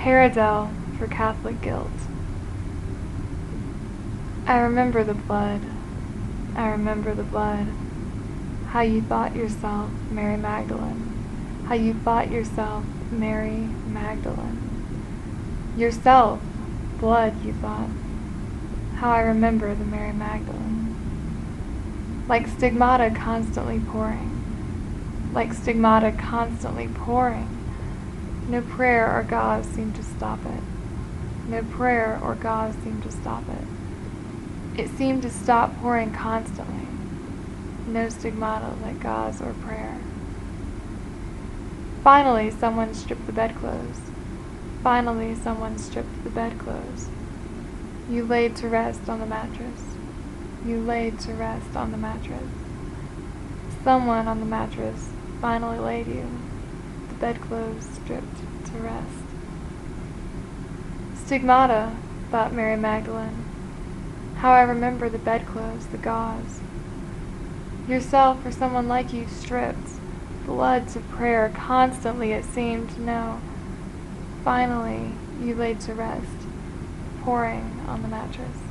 Paradel for Catholic guilt. I remember the blood, I remember the blood, how you thought yourself Mary Magdalene, how you thought yourself Mary Magdalene. Yourself, blood, you thought, how I remember the Mary Magdalene. Like stigmata constantly pouring, like stigmata constantly pouring, no prayer or gauze seemed to stop it. No prayer or gauze seemed to stop it. It seemed to stop pouring constantly. No stigmata like gauze or prayer. Finally, someone stripped the bedclothes. Finally, someone stripped the bedclothes. You laid to rest on the mattress. You laid to rest on the mattress. Someone on the mattress finally laid you, the bedclothes stripped to rest. Stigmata, thought Mary Magdalene, how I remember the bedclothes, the gauze. Yourself or someone like you stripped, blood to prayer, constantly it seemed, no. Finally, you laid to rest, pouring on the mattress.